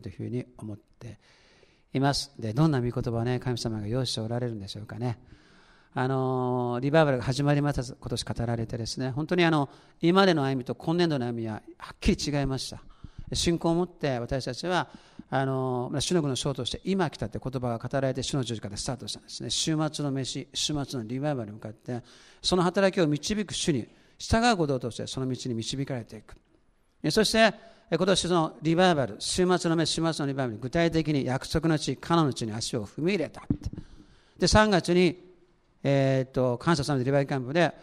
というふうに思っています。で、どんな御言葉をね、神様が用意しておられるんでしょうかね。リバイバルが始まりました今年語られてですね、本当に今までの歩みと今年度の歩みははっきり違いました。信仰を持って私たちは主の具の章として今来たって言葉が語られて主の十字架でスタートしたんですね。週末の飯、週末のリバイバルに向かってその働きを導く主に従うこととしてその道に導かれていく。そして今年そのリバイバル、週末の飯、週末のリバイバルに具体的に約束の地、カナンの地に足を踏み入れた。で、3月に感謝されたリバイバルキャンプで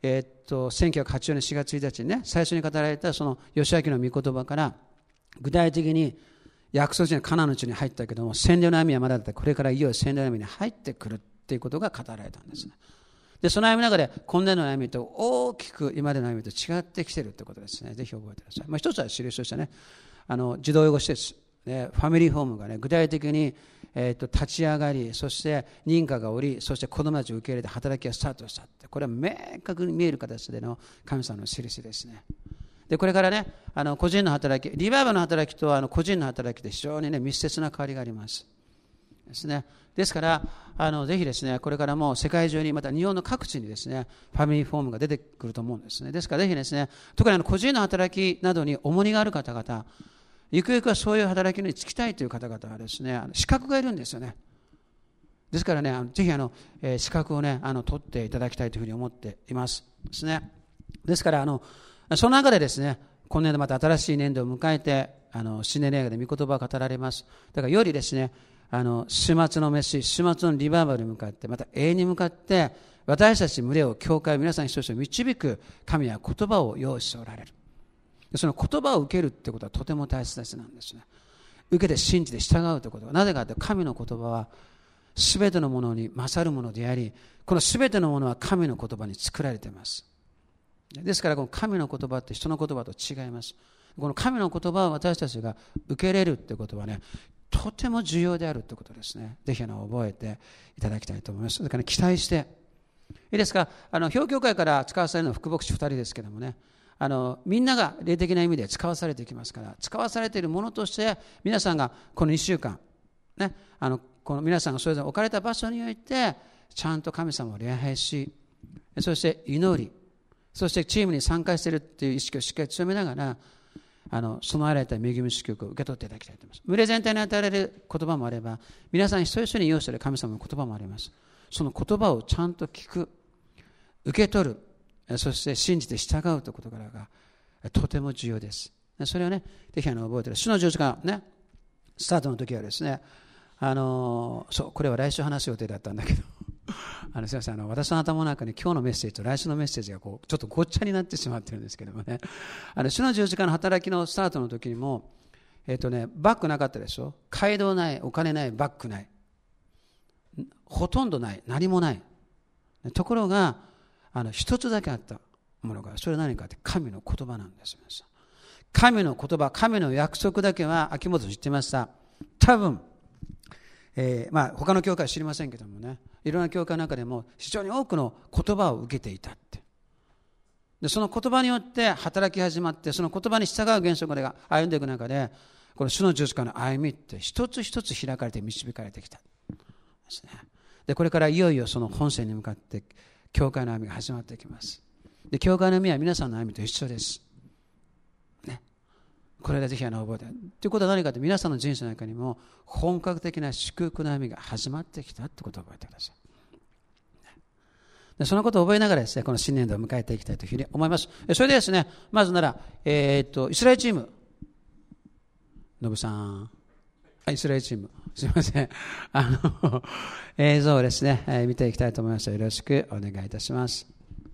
1984年4月1日にね、最初に語られたその義明の御言葉から具体的に約束地のカナンの地に入ったけども、洗礼の歩みはまだだった。これからいよいよ洗礼の歩みに入ってくるっていうことが語られたんですね。で、その歩みの中で今年度の歩みと大きく今までの歩みと違ってきているということですね。ぜひ覚えてください。一つは印としてね、児童養護施設、ファミリーホームがね、具体的に立ち上がり、そして認可がおり、そして子どもたちを受け入れて働きがスタートしたって、これは明確に見える形での神様の印ですね。で、これからね、個人の働き、リバイバルの働きと個人の働きで非常にね、密接な関わりがありますですね。ですからぜひですね、これからも世界中に、また日本の各地にですね、ファミリーフォームが出てくると思うんですね。ですからぜひですね、特に個人の働きなどに重荷がある方々、ゆくゆくはそういう働きに就きたいという方々はですね、資格がいるんですよね。ですからね、ぜひ資格をね、取っていただきたいというふうに思っていますですね。ですからその中でですね、今年度また新しい年度を迎えて新年礼拝で御言葉が語られます。だからよりですね、週末の飯、週末のリバイバルに向かって、また永遠に向かって私たち群れを、教会を、皆さん一人一人導く神は言葉を用意しておられる。その言葉を受けるってことはとても大切なんですね。受けて信じて従うということは、なぜかというと神の言葉は全てのものに勝るものであり、この全てのものは神の言葉に作られています。ですからこの神の言葉って人の言葉と違います。この神の言葉を私たちが受け入れるってことはね、とても重要であるということですね。ぜひ覚えていただきたいと思います。だから、期待していいですか。表教会から使わされるのは副牧師2人ですけどもね、みんなが霊的な意味で使わされていきますから、使わされているものとして皆さんがこの1週間、ね、この皆さんがそれぞれ置かれた場所においてちゃんと神様を礼拝し、そして祈り、そしてチームに参加しているという意識をしっかり強めながら備えられた恵み祝福を受け取っていただきたいと思います。群れ全体に与えられる言葉もあれば、皆さん一人一人に用意している神様の言葉もあります。その言葉をちゃんと聞く、受け取る、そして信じて従うということからがとても重要です。それをね、ぜひ覚えている。主の十字架ね、スタートの時はですね、これは来週話す予定だったんだけどすいません、私の頭の中に今日のメッセージと来週のメッセージがちょっとごっちゃになってしまってるんですけどもね、主の十字架の働きのスタートの時にもバッグなかったでしょ。街道ない、お金ない、バッグない、ほとんどない、何もない。ところが一つだけあったものが、それは何かって神の言葉なんです。神の言葉、神の約束だけは秋元知ってました。多分他の教会は知りませんけどもね、いろんな教会の中でも非常に多くの言葉を受けていたって。でその言葉によって働き始まって、その言葉に従う現象が歩んでいく中で、この主の十字架の歩みって一つ一つ開かれて導かれてきたですね。でこれからいよいよその本線に向かって教会の歩みが始まっていきます。で教会の歩みは皆さんの歩みと一緒です、ね、これがぜひ覚えてということは何かと、皆さんの人生の中にも本格的な祝福の歩みが始まってきたということを覚えてください。でそのことを覚えながらですね、この新年度を迎えていきたいというふうに思います。それでですね、まずなら、イスラエルチーム、ノブさん、イスラエルチーム、すいません、映像をですね、見ていきたいと思います。よろしくお願いいたします。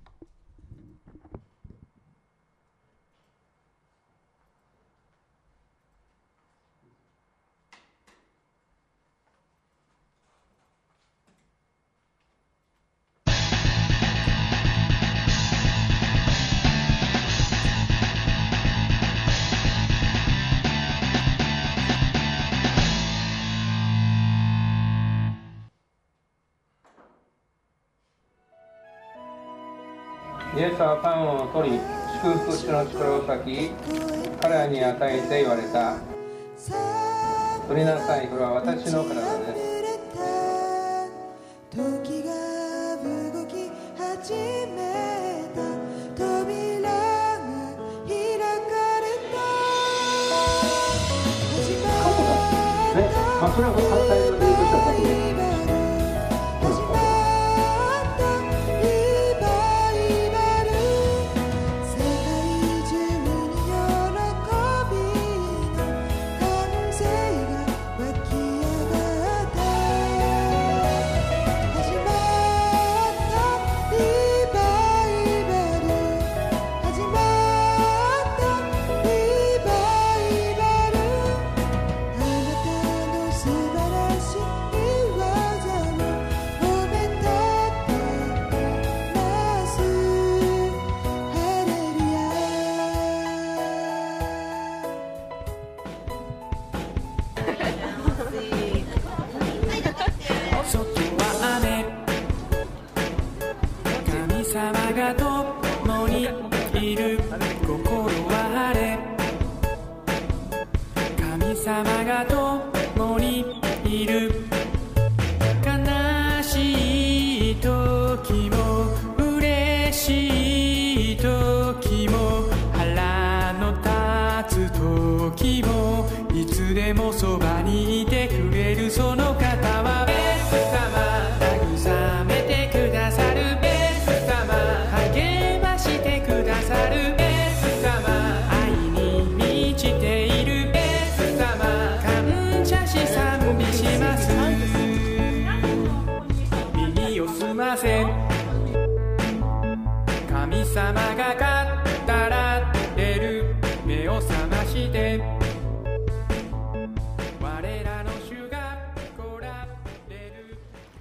イエスはパンを取り、祝福しての力を裂き、彼らに与えて言われた。 取りなさい。これは私の体です。 時が動き始めた。扉が開かれた。始まったそれは反対の理由としては始まったリバイバル。世界中に喜びの歓声が湧き上がった。始まったリバイバル。始まったリバイバル。あなたの素晴らしい技を褒めたたえます。ハレルヤ。 外は雨、神様が共にいる。心は晴れ、神様が共にいる。悲しい時も嬉しい時も腹の立つ時もいつでもそばにいてくれる。その方はイエス様、慰めてくださる。イエス様、励ましてくださる。イエス様、愛に満ちている。イエス様、感謝し賛美します。耳を澄ませ、神様が語られる。目を覚まして、我らの主が来られる。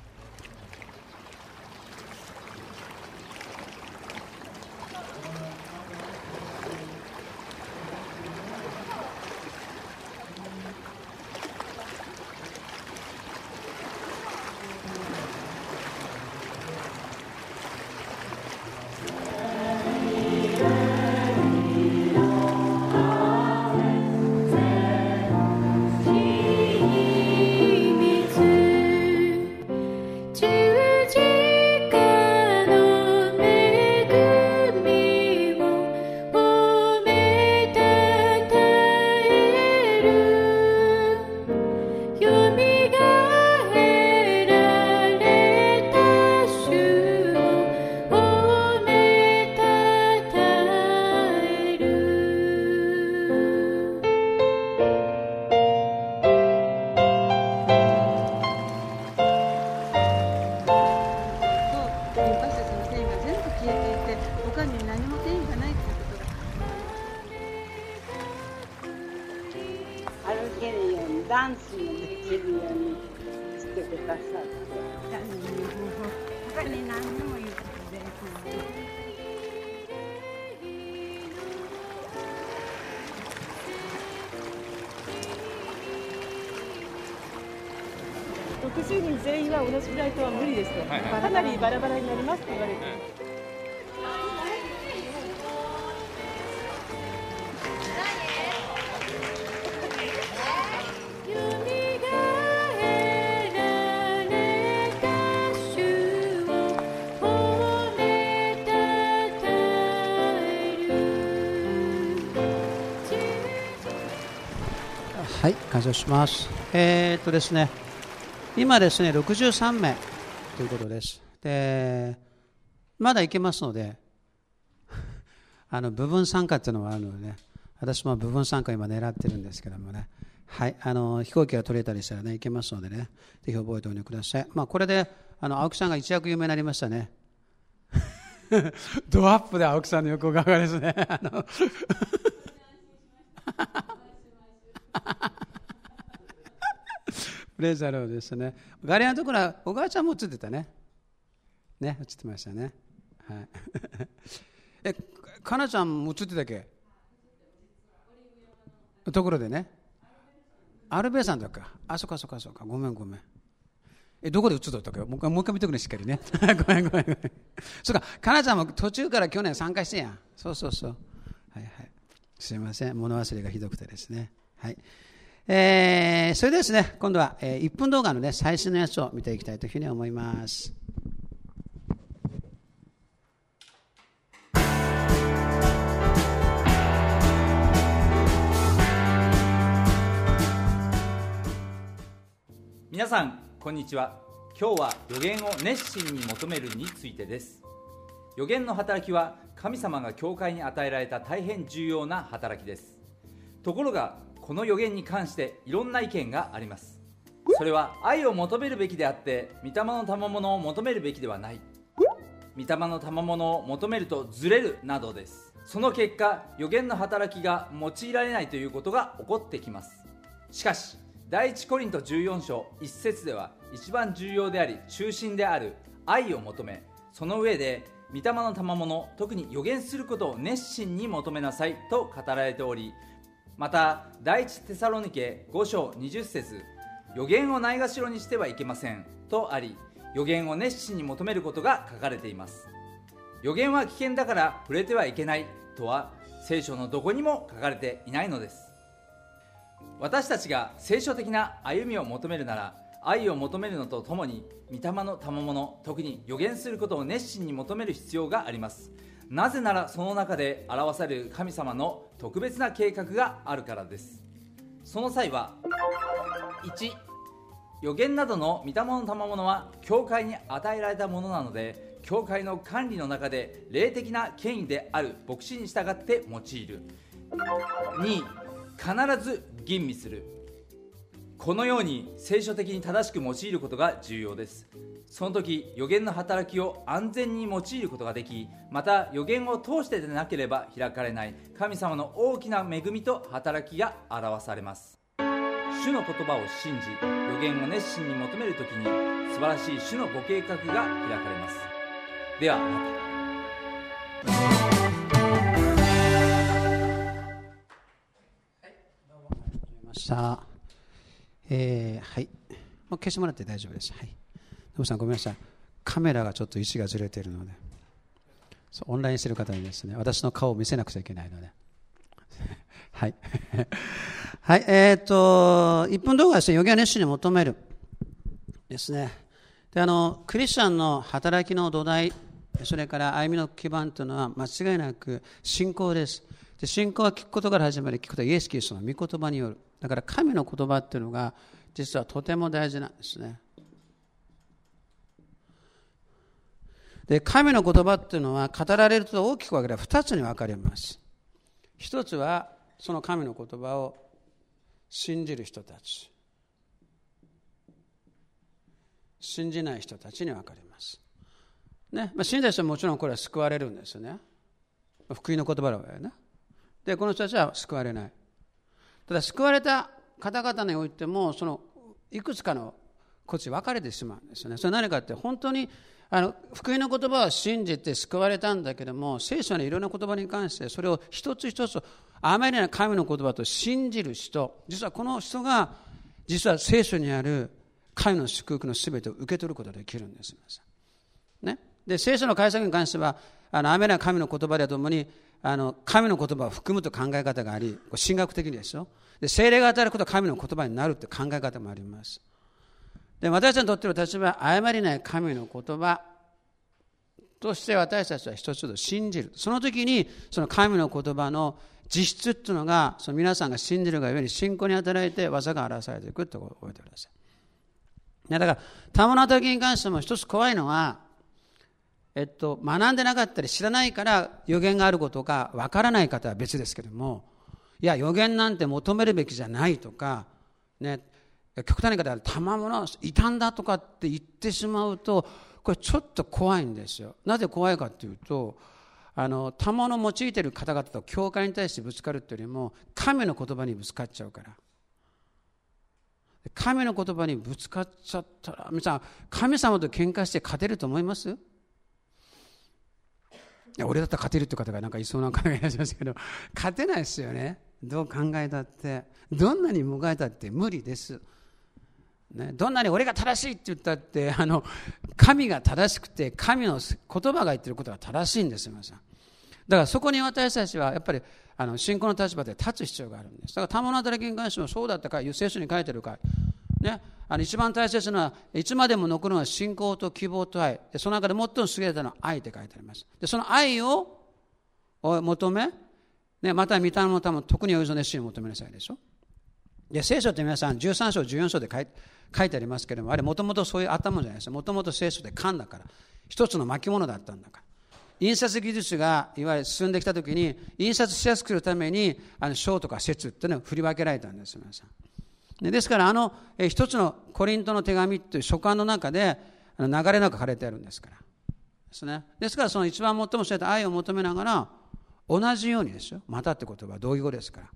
歩けるようにダンスもできるようにしてくださって他に何でもいいことです 60人全員は同じフライトは無理ですと、かなりバラバラになりますと言われています。 はい、感謝します。ですね、今ですね、63名ということです。で、まだいけますので、部分参加っていうのはあるのでね、私も部分参加今狙ってるんですけどもね、はい、飛行機が取れたりしたらね、いけますのでね、ぜひ覚えておいてください。まあ、これで、青木さんが一躍有名になりましたね。ドアップで青木さんの横側がですね、プレイザローですね。ガリアのところは小川ちゃんも映ってたね。ね、映ってましたね。はい。かなちゃんも映ってたっけ？ところでね。アルベさんだっか。あ、そっか。ごめん。どこで映っとったっけ？もう一回見てくれ、しっかりね。ごめん。そうか、かなちゃんも途中から去年参加してやん。そう。はい。すいません。物忘れがひどくてですね。はい。 それでですね、今度は1分動画のね、最新のやつを見ていきたいというふうに思います。 皆さんこんにちは。今日は予言を熱心に求めるについてです。予言の働きは神様が教会に与えられた大変重要な働きです。ところがこの予言に関していろんな意見があります。それは愛を求めるべきであって御霊の賜物を求めるべきではない、御霊の賜物を求めるとずれるなどです。その結果予言の働きが用いられないということが起こってきます。しかし第一コリント14章1節では一番重要であり中心である愛を求め、その上で御霊の賜物、特に予言することを熱心に求めなさいと語られており、また第一テサロニケ5章20節、予言をないがしろにしてはいけませんとあり、予言を熱心に求めることが書かれています。予言は危険だから触れてはいけないとは聖書のどこにも書かれていないのです。私たちが聖書的な歩みを求めるなら、愛を求めるのとともに御霊の賜物、特に予言することを熱心に求める必要があります。なぜならその中で表される神様の特別な計画があるからです。その際は1、予言などの御霊の賜物は教会に与えられたものなので、教会の管理の中で霊的な権威である牧師に従って用いる。2、必ず吟味する。このように聖書的に正しく用いることが重要です。その時予言の働きを安全に用いることができ、また予言を通してでなければ開かれない神様の大きな恵みと働きが表されます。主の言葉を信じ予言を熱心に求めるときに素晴らしい主のご計画が開かれます。ではまた。 はい、もう消してもらって大丈夫です。はい、ノブさんごめんなさい、カメラがちょっと位置がずれているので、オンラインしている方にですね、私の顔を見せなくちゃいけないのではいはい、1分動画ですね、予言を熱心に求めるですね。でクリスチャンの働きの土台、それから歩みの基盤というのは間違いなく信仰です。で信仰は聞くことから始まり、聞くことはイエス・キリストの御言葉による。だから神の言葉っていうのが実はとても大事なんですね。で神の言葉っていうのは語られると大きく分ければ2つに分かれます。一つはその神の言葉を信じる人たち、信じない人たちに分かれますね。信じた人はもちろんこれは救われるんですよね。福音の言葉だよね。でこの人たちは救われない。ただ救われた方々においてもそのいくつかのこっち分かれてしまうんですよね。それ何かって、本当に福音の言葉を信じて救われたんだけども、聖書のいろんな言葉に関してそれを一つ一つあまりな神の言葉と信じる人、実はこの人が実は聖書にある神の祝福のすべてを受け取ることができるんです、ね。で聖書の解釈に関してはあまりな神の言葉でともに神の言葉を含むと考え方があり、神学的ですよ。で聖霊が与えることは神の言葉になるという考え方もあります。で私たちにとっての立場は誤りない神の言葉として私たちは一つ一つ信じる。その時にその神の言葉の実質というのがその皆さんが信じるがゆえに信仰に働いて技が表されていくということを覚えてください。だから賜の働きに関しても一つ怖いのは、学んでなかったり知らないから予言があることがわからない方は別ですけども、いや予言なんて求めるべきじゃないとかね、極端に言うと賜物異端だとかって言ってしまうと、これちょっと怖いんですよ。なぜ怖いかというと、賜物を用いている方々と教会に対してぶつかるというよりも神の言葉にぶつかっちゃうから。神の言葉にぶつかっちゃったら、皆さん神様と喧嘩して勝てると思います？いや俺だったら勝てるって方がなんかいそうな考えがしますけど、勝てないですよね。どう考えたってどんなにもがいたって無理です、ね。どんなに俺が正しいって言ったって神が正しくて神の言葉が言ってることが正しいんですよ。皆さんだからそこに私たちはやっぱり信仰の立場で立つ必要があるんです。だから賜物の働きに関してもそうだったか、聖書に書いてるか、ね、一番大切なのは、いつまでも残るのは信仰と希望と愛で、その中で最も優れたのは愛って書いてあります。でその愛を求め、ね、また御霊のため特におよそ熱心に求めなさいでしょ。で聖書って皆さん13章14章で書いてありますけれども、あれもともとそういう頭じゃないですか。もともと聖書で缶だから、一つの巻物だったんだから。印刷技術がいわゆる進んできたときに、印刷しやすくするために章とか節っていうのを振り分けられたんです皆さん。ですから一つのコリントの手紙という書簡の中で流れなく書かれてあるんですからですね。ですからその一番最も知れた愛を求めながら、同じようにですよ、またって言葉は同義語ですから、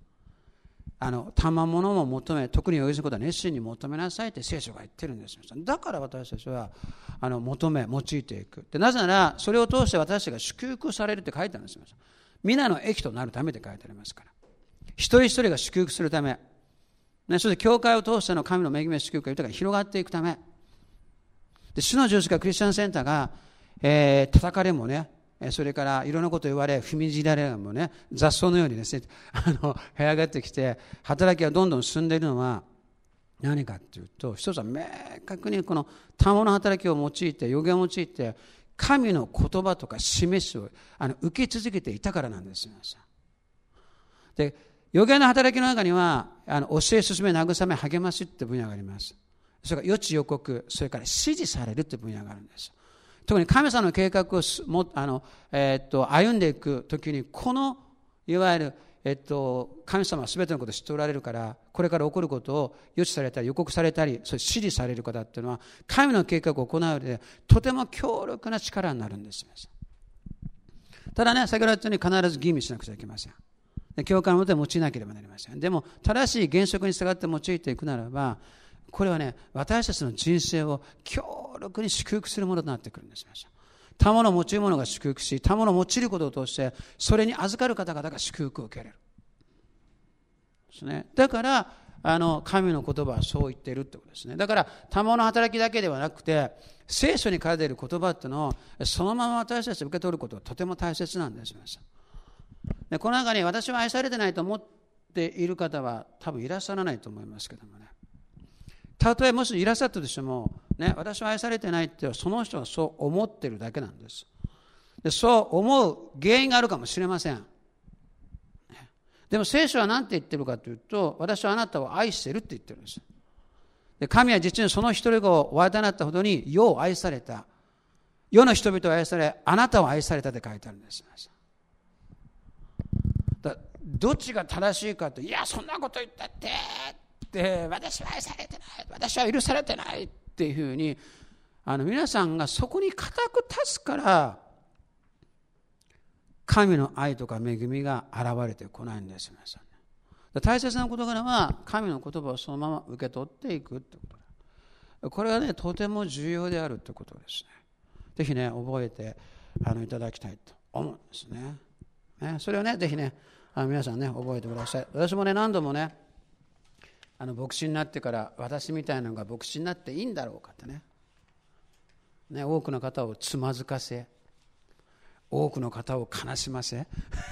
賜物も求め、特にお許すことは熱心に求めなさいって聖書が言ってるんです。だから私たちは求め、用いていく。でなぜならそれを通して私たちが祝福されるって書いてあるんです。皆の益となるためって書いてありますから、一人一人が祝福するため、そして教会を通しての神の恵みや祝福が豊かに広がっていくためで、主の十字架クリスチャンセンターが、叩かれもね、それからいろんなことを言われ踏みじられるもね、雑草のようにですね生え上がってきて、働きがどんどん進んでいるのは何かというと、一つは明確にこの賜物の働きを用いて、予言を用いて神の言葉とか示しを受け続けていたからなんですよ。で予言の働きの中には教え進め、慰め、励ましって分野があります。それから予知予告、それから指示されるって分野があるんです。特に神様の計画を歩んでいくときに、このいわゆる、神様は全てのことを知っておられるから、これから起こることを予知されたり予告されたり、それ指示される方っていうのは神の計画を行う上でとても強力な力になるんです。ただね、先ほど言ったように必ず吟味しなくちゃいけません。教会のもとで用いなければなりません。でも正しい原則に従って用いていくならば、これはね、私たちの人生を強力に祝福するものとなってくるんです。賜物を用いる者が祝福し、賜物を用いることを通してそれに預かる方々が祝福を受けられるですね。だから神の言葉はそう言っているということですね。だから賜物の働きだけではなくて、聖書に書いている言葉というのをそのまま私たちが受け取ることはとても大切なんです。でこの中に私は愛されてないと思っている方は多分いらっしゃらないと思いますけどもね。たとえもしいらっしゃったとしても、ね、私は愛されてないってその人はそう思ってるだけなんです。でそう思う原因があるかもしれません。でも聖書は何て言ってるかというと、私はあなたを愛してるって言ってるんです。で神は実にその一人子をお与えになったほどに世を愛された、世の人々を愛され、あなたを愛されたって書いてあるんです。どっちが正しいかと、いやそんなこと言ったって私は愛されてない、私は許されてないっていうふうに皆さんがそこに固く立つから、神の愛とか恵みが現れてこないんです。皆さん、大切な事柄は神の言葉をそのまま受け取っていくってことだ。これがね、とても重要であるってことですね。ぜひね、覚えていただきたいと思うんですね。それをね、ぜひね、皆さんね、覚えてください。私もね、何度もね、牧師になってから、私みたいなのが牧師になっていいんだろうかってね、多くの方をつまずかせ、多くの方を悲しませ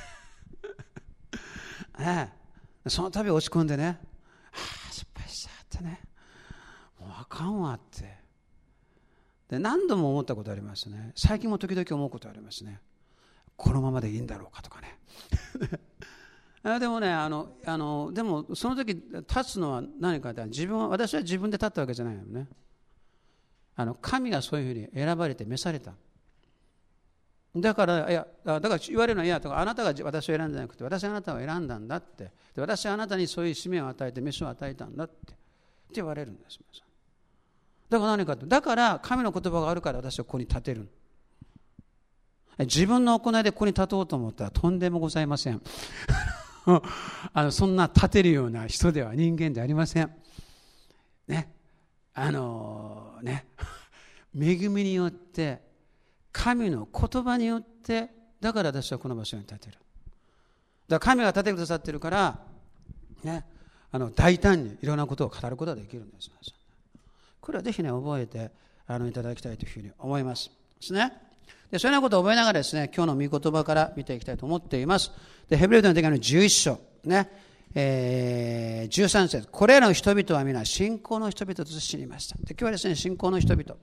その度落ち込んでね、失敗しちゃってね、もうあかんわってで何度も思ったことありますね。最近も時々思うことありますね。このままでいいんだろうかとかねでもね、でもその時立つのは何かって、私は自分で立ったわけじゃないよね。神がそういうふうに選ばれて召された。だから言われるのは、いやとか、あなたが私を選んだんじゃなくて、私はあなたを選んだんだって、で私はあなたにそういう使命を与えて召しを与えたんだって言われるんです。だから何かって、だから神の言葉があるから私はここに立てる。自分の行いでここに立とうと思ったらとんでもございませんそんな立てるような人では、人間でありませんね。恵みによって、神の言葉によって、だから私はこの場所に立てる。だから神が立ててくださっているからね、大胆にいろんなことを語ることができるんです。これはぜひね、覚えていただきたいというふうに思いますですね。 でそういうようなことを覚えながらですね、今日の御言葉から見ていきたいと思っています。でヘブル人の手紙の11章、ね、13節、これらの人々は皆信仰の人々と知りました。で今日はですね、信仰の人々、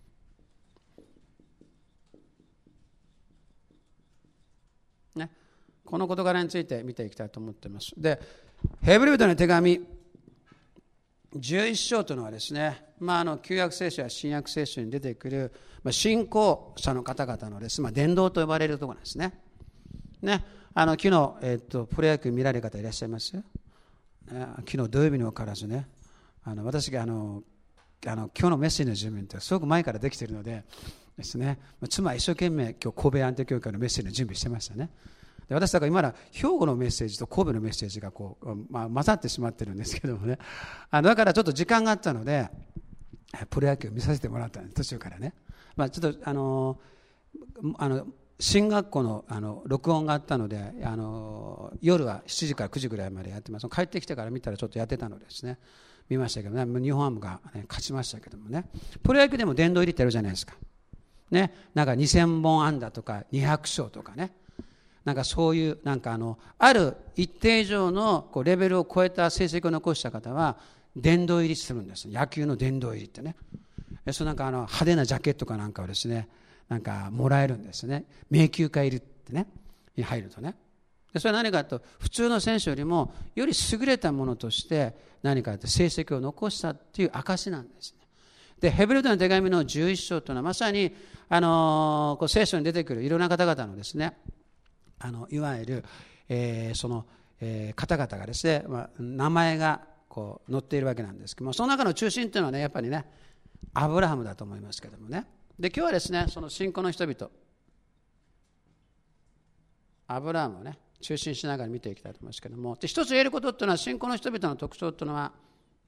ね、この事柄について見ていきたいと思っています。でヘブル人の手紙11章というのはですね、旧約聖書や新約聖書に出てくる、信仰者の方々のです、伝道と呼ばれるところなんですね。ね、昨日、プロ野球見られる方いらっしゃいます？昨日土曜日にもかかわらずね、私が今日のメッセージの準備ってすごく前からできているのでですね、妻は一生懸命今日神戸アンテ教会のメッセージの準備してましたね。で私だから今兵庫のメッセージと神戸のメッセージが混ざってしまってるんですけどもね、だからちょっと時間があったのでプロ野球を見させてもらったんです、途中からね。ちょっと進学校の録音があったので夜は7時から9時ぐらいまでやってます。帰ってきてから見たらちょっとやってたのでですね、見ましたけどね、日本ハムが、勝ちましたけどもね。プロ野球でも殿堂入りってやるじゃないですか、ね、なんか2000本安打とか200勝とかね、なんかそういうある一定以上のレベルを超えた成績を残した方は殿堂入りするんです。野球の殿堂入りってね、その派手なジャケットかなんかをですね、もらえるんですね。名球会入りってね、に入るとね。でそれは何かと、普通の選手よりもより優れたものとして何かと成績を残したっていう証なんですね。でヘブル人の手紙の11章というのはまさに聖書に出てくるいろんな方々のですね、いわゆる、方々がですね、名前が載っているわけなんですけども、その中の中心というのはね、やっぱりねアブラハムだと思いますけどもね。で今日はですね、その信仰の人々アブラハムをね中心しながら見ていきたいと思いますけども、で一つ言えることというのは、信仰の人々の特徴というのは、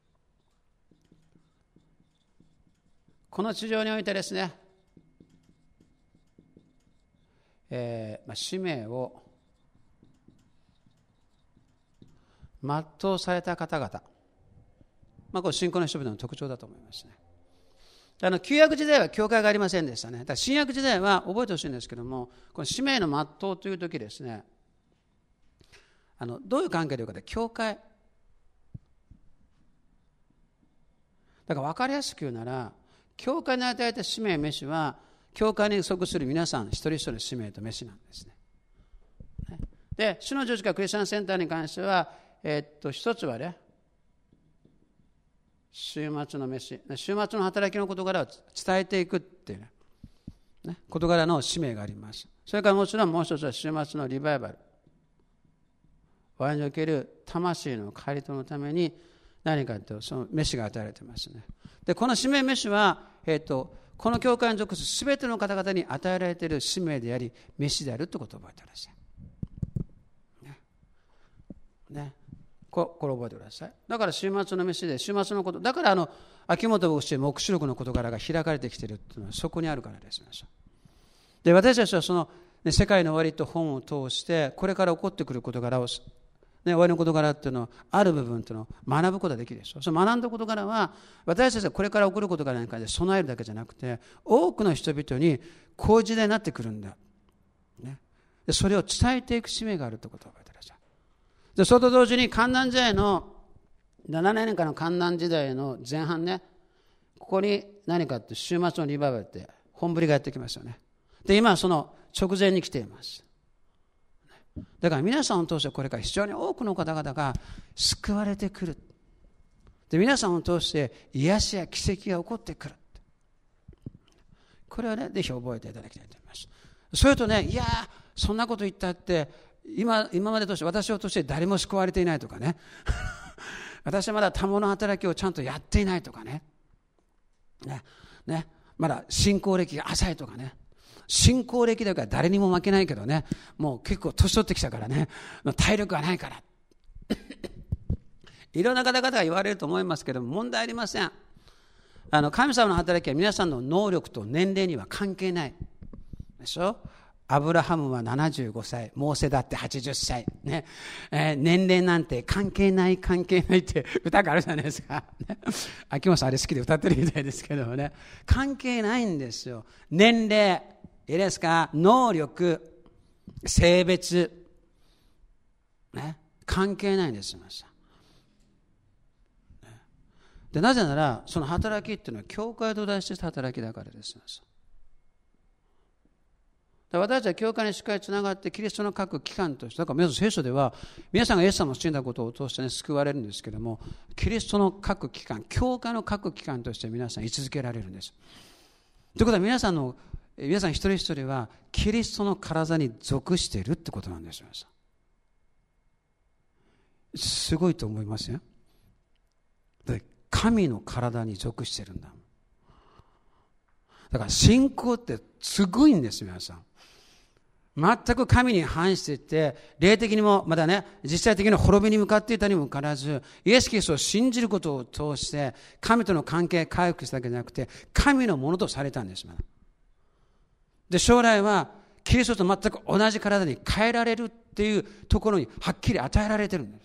この地上においてですね、使命を全うされた方々、これ信仰の人々の特徴だと思いますね。旧約時代は教会がありませんでしたね。だから新約時代は覚えてほしいんですけども、この使命の全うという時ですね、どういう関係でいうかで、教会だから分かりやすく言うなら、教会に与えた使命召しは教会に属する皆さん一人一人の使命と召しなんですね。で主の十字架クリスチャンセンターに関しては、一つはね、週末の召し、週末の働きの事柄を伝えていくっていうね、事柄の使命があります。それからもちろんもう一つは週末のリバイバル、我々における魂の帰りとのために何かとその召しが与えられていますね。でこの使命召しは、この教会に属するすべての方々に与えられている使命であり召しであるということを覚えてくださいね。これ覚えてください。だから週末の飯で週末のこと、だから秋元牧師黙示録の事柄が開かれてきているというのはそこにあるからです。で私たちはその、世界の終わりと本を通してこれから起こってくる事柄を、終わりの事柄っていうのはある部分というのを学ぶことができるでしょ。その学んだ事柄は私たちがこれから起こる事柄に関して備えるだけじゃなくて、多くの人々にこういう時代になってくるんだ、でそれを伝えていく使命があるということを覚えてください。でそれと同時に観覧時代の7年間の観覧時代の前半ね、ここに何かって週末のリバイバルって本降りがやってきますよね。で今はその直前に来ています。だから皆さんを通してこれから非常に多くの方々が救われてくる。で皆さんを通して癒しや奇跡が起こってくる。これはね、ぜひ覚えていただきたいと思います。それとね、いやそんなこと言ったって今までとして私を通して誰も救われていないとかね私はまだ多忙の働きをちゃんとやっていないとかね、まだ信仰歴が浅いとかね、信仰歴だから誰にも負けないけどね、もう結構年取ってきたからね、体力がないからいろんな方々が言われると思いますけども、問題ありません。神様の働きは皆さんの能力と年齢には関係ないでしょ。アブラハムは75歳、モーセだって80歳、ね年齢なんて関係ないって歌があるじゃないですか、秋元さんあれ好きで歌ってるみたいですけどもね、関係ないんですよ。年齢いいですか、能力、性別、ね、関係ないんです。でなぜなら、その働きっていうのは教会と題してした働きだからです。私たちは教会にしっかりつながってキリストの各機関として、だから皆さん聖書では皆さんがイエス様の死んだことを通して、救われるんですけども、キリストの各機関、教会の各機関として皆さん位置づけられるんです。ということは皆さん一人一人はキリストの体に属しているってことなんですよ。すごいと思いますよ。神の体に属しているんだ。だから信仰ってすごいんです、皆さん。全く神に反していて、霊的にもまだね、実際的に滅びに向かっていたにもかかわらず、イエス・キリストを信じることを通して神との関係を回復しただけじゃなくて、神のものとされたんです。で、将来はキリストと全く同じ体に変えられるっていうところにはっきり与えられてるんです。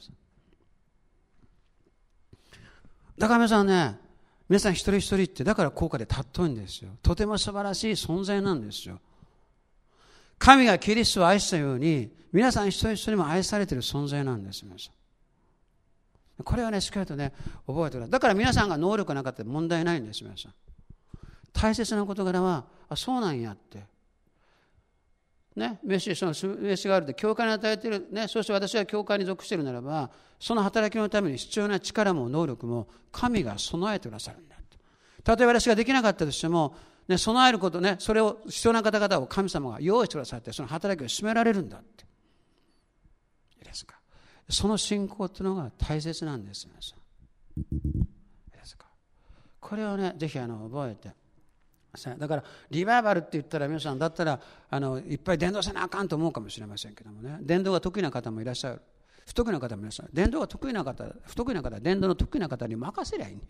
だから皆さんね、皆さん一人一人ってだから高価で尊いんですよ。とても素晴らしい存在なんですよ。神がキリストを愛したように、皆さん一人一人も愛されている存在なんです。皆さん、これはね、しっかりとね、覚えてください。だから皆さんが能力なかったら問題ないんです。皆さん、大切な事柄は、そうなんやってね、メッシがあるで教会に与えている、ね、そして私は教会に属しているならば、その働きのために必要な力も能力も神が備えてくださるんだと。例えば私ができなかったとしても、ね、備えることね、それを必要な方々を神様が用意してくださって、その働きを進められるんだって。いいですか。その信仰というのが大切なんです。皆さん、いいですか。これをね、ぜひ覚えて。だからリバイバルって言ったら皆さんだったらいっぱい伝道せなあかんと思うかもしれませんけどもね、伝道が得意な方もいらっしゃる、不得意な方もいらっしゃる。伝道が得意な方、不得意な方、伝道の得意な方に任せりゃいい、ね、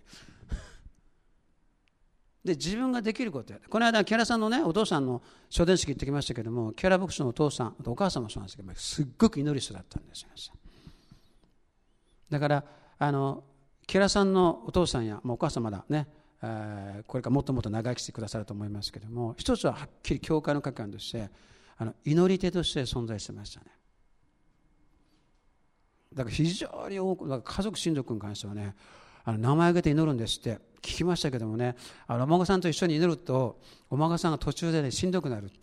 で自分ができることや。この間キャラさんのね、お父さんの書伝式行ってきましたけども、キャラ牧師のお父さん、お母さんもそうなんですけど、すっごく祈る人だったんですよ。だからキャラさんのお父さんや、お母さんまだね、これからもっともっと長生きしてくださると思いますけども、一つははっきり教会の各官として祈り手として存在してましたね。だから非常に多く、だから家族親族に関してはね、名前を挙げて祈るんですって聞きましたけどもね、お孫さんと一緒に祈るとお孫さんが途中で、ね、しんどくなるって、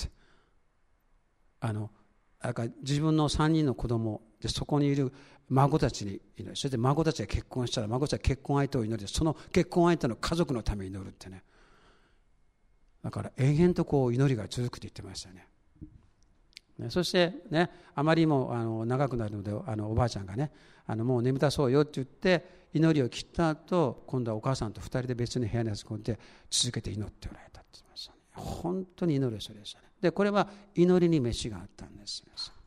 自分の3人の子供でそこにいる孫たちに祈る。そして孫たちが結婚したら孫たちは結婚相手を祈り、その結婚相手の家族のために祈るってね。だから延々とこう祈りが続くって言ってましたね。そしてね、あまりも長くなるのでおばあちゃんがね、もう眠たそうよって言って祈りを切った後、今度はお母さんと2人で別の部屋に預けて続けて祈っておられたって言ってましたね。本当に祈る人でしたね。でこれは祈りに飯があったんです。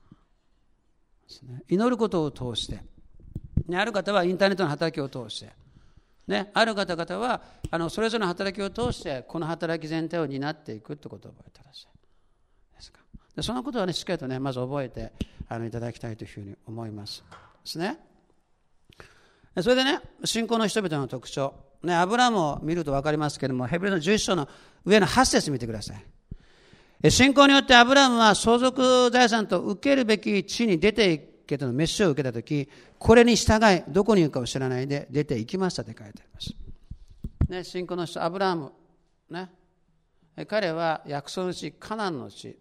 祈ることを通して、ね、ある方はインターネットの働きを通して、ね、ある方々はそれぞれの働きを通してこの働き全体を担っていくということを覚えてらっしゃるですか。でそのことはね、しっかりとね、まず覚えていただきたいというふうに思いますですね。それでね、信仰の人々の特徴、ね、アブラハムを見ると分かりますけれども、ヘブルの11章の上の8節見てください。信仰によってアブラハムは相続財産と受けるべき地に出ていけとの召しを受けたとき、これに従いどこに行くかを知らないで出て行きましたと書いてあります、ね、信仰の人アブラハム、ね、彼は約束の地カナンの地、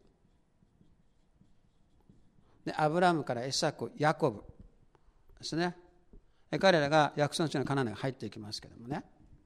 アブラハムからエサク、ヤコブですね。彼らが約束の地のカナンに入っていきますけどもね、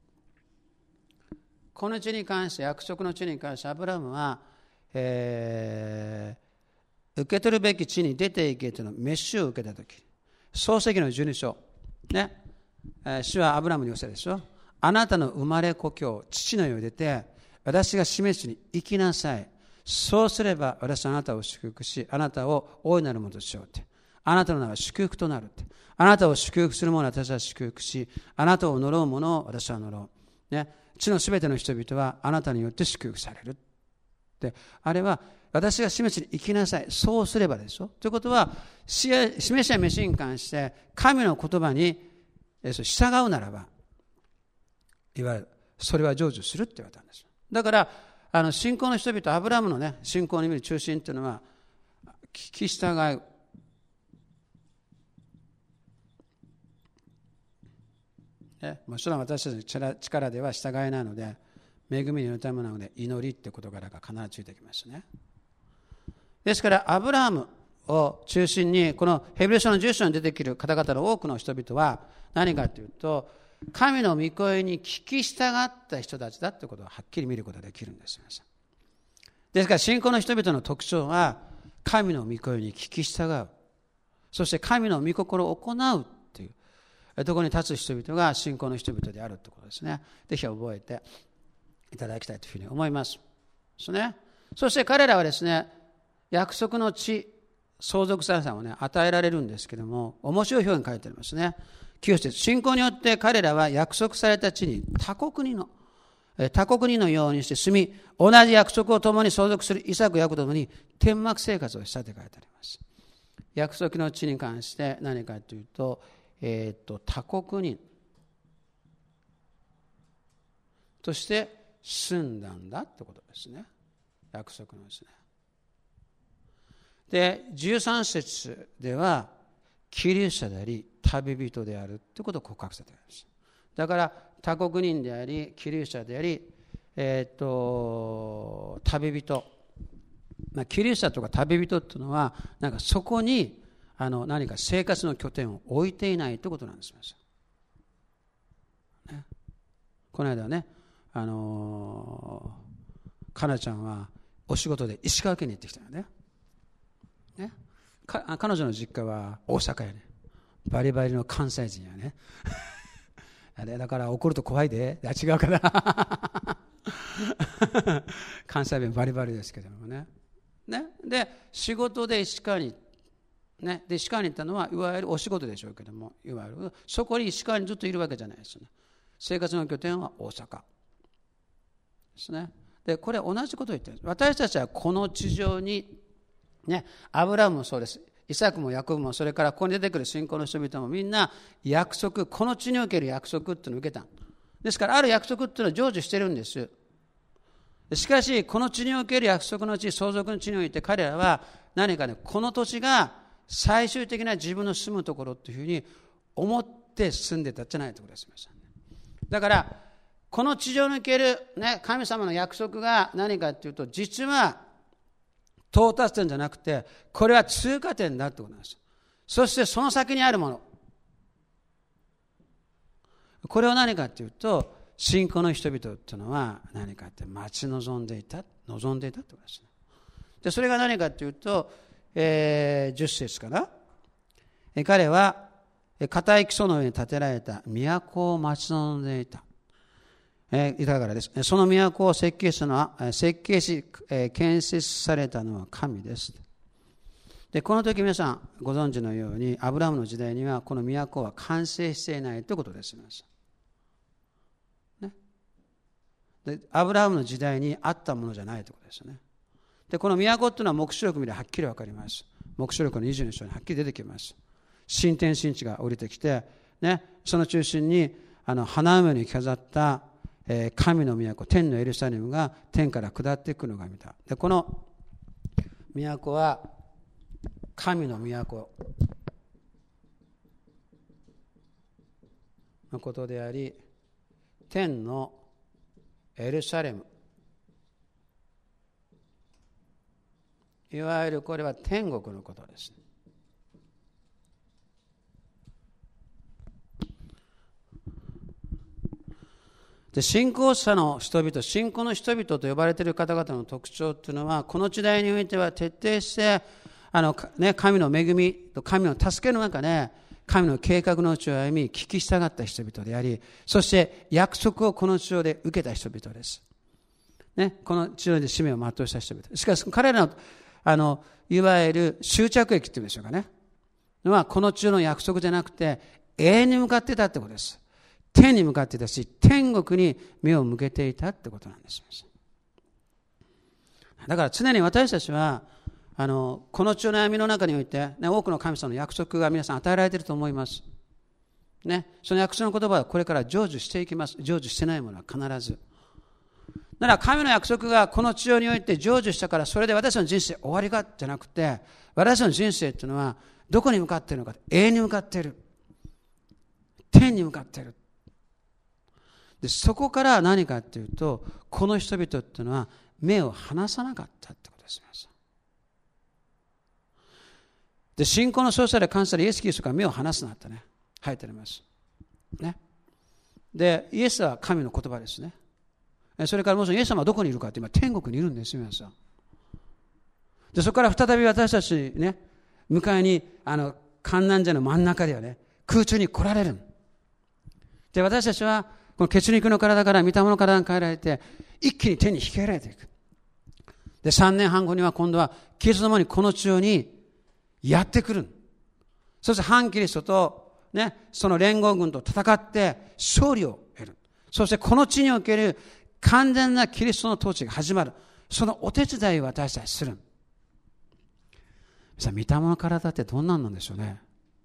この地に関して、約束の地に関してアブラハムは受け取るべき地に出ていけというのを召しを受けたとき、創世記の12章、ね、主はアブラハムにおっしゃるでしょ。あなたの生まれ故郷、父の世を出て私が示すに行きなさい。そうすれば私はあなたを祝福し、あなたを大いなるものとしようって。あなたの名は祝福となるって。あなたを祝福する者は私は祝福し、あなたを呪う者を私は呪う、ね、地のすべての人々はあなたによって祝福される。であれは私が示しに行きなさい、そうすればでしょ。ということは、示しや召しに関して神の言葉に従うならば、いわゆるそれは成就するって言われたんです。だから信仰の人々、アブラハムのね、信仰の意味の中心というのは、聞き従う。もちろん私たちの力では従えないので、恵みによるためなので、祈りって言葉が必ずついてきますね。ですから、アブラハムを中心に、このヘブル書の10章に出てくる方々の多くの人々は、何かというと、神の御声に聞き従った人たちだということをはっきり見ることができるんです。ですから、信仰の人々の特徴は、神の御声に聞き従う。そして神の御心を行うっていうところに立つ人々が信仰の人々であるということですね。ぜひ覚えていただきたいというふうに思います。ですね。そして彼らはですね、約束の地、相続財産をね、与えられるんですけども、面白い表現書いてありますね。9節、信仰によって彼らは約束された地に他国のようにして住み、同じ約束を共に相続するイサク、ヤコブと共に天幕生活をしたと書いてあります。約束の地に関して何かというと、他国人として住んだんだってことですね。約束のですね。で、13節では、寄留者であり、旅人であるということを告白されています。だから、他国人であり、寄留者であり、旅人。寄留者とか旅人というのは、なんかそこに何か生活の拠点を置いていないということなんです。ね、この間ね、かなちゃんはお仕事で石川県に行ってきたよね。彼女の実家は大阪やね。バリバリの関西人やね。あれだから怒ると怖いで。違うかな。関西弁バリバリですけどもね。で、仕事で石川に、で石川に行ったのはいわゆるお仕事でしょうけども、いわゆるそこに石川にずっといるわけじゃないですね。生活の拠点は大阪ですね。で、これ同じことを言ってるんです。私たちはこの地上にアブラハムもそうです。イサクもヤコブも、それからここに出てくる信仰の人々もみんな約束、この地における約束っていうのを受けた。ですから、ある約束っていうのを成就してるんです。しかし、この地における約束の地、相続の地において彼らは何かね、この土地が最終的な自分の住むところっていうふうに思って住んでたじゃないところです。だから、この地上における神様の約束が何かっていうと、実は到達点じゃなくて、これは通過点だってことなんです。そしてその先にあるもの。これは何かっていうと、信仰の人々っていうのは何かって待ち望んでいたってことですね。で、それが何かっていうと、10節かな。彼は固い基礎の上に建てられた都を待ち望んでいた。いたからです。その都を設計し建設されたのは神です。で、この時皆さんご存知のように、アブラハムの時代にはこの都は完成していないということです。で、アブラハムの時代にあったものじゃないということですよね。で、この都っていうのは黙示録見ればはっきり分かります。黙示録の22章にはっきり出てきます。新天新地が降りてきて、その中心に花梅に飾った神の都、天のエルサレムが天から下ってくるのが見た。で、この都は神の都のことであり、天のエルサレム、いわゆるこれは天国のことです。で、信仰者の人々、信仰の人々と呼ばれている方々の特徴というのは、この時代においては徹底して神の恵みと神の助けの中で神の計画のうちを歩み聞き従った人々であり、そして約束をこの地上で受けた人々です。この地上で使命を全うした人々。しかし彼らのいわゆる終着駅っていうんでしょうかね。はこの地上の約束じゃなくて永遠に向かっていたってことです。天に向かっていたし、天国に目を向けていたってことなんです。だから常に私たちはこの地上の闇の中において、多くの神様の約束が皆さん与えられていると思います。その約束の言葉はこれから成就していきます。成就してないものは必ず。 なら神の約束がこの地上において成就したから、それで私の人生終わりかじゃなくて、私の人生っていうのはどこに向かっているのか、永遠に向かっている、天に向かっている。でそこから何かっていうと、この人々っていうのは目を離さなかったってことです。で信仰の操作で感謝でイエス・キリストから目を離すなってね書いてありますね。でイエスは神の言葉ですね。それからもちろんイエス様はどこにいるかって、今天国にいるんですよ皆さん。でそこから再び私たちね、迎えに観覧車の真ん中ではね、空中に来られる。で私たちはこの血肉の体から御霊の体に変えられて、一気に天に引き上げられていく。で3年半後には今度はキリストと共にこの地上にやってくる。そして反キリストとね、その連合軍と戦って勝利を得る。そしてこの地における完全なキリストの統治が始まる。そのお手伝いを私たちする。さあ、御霊の体ってどんなんなんでしょうね。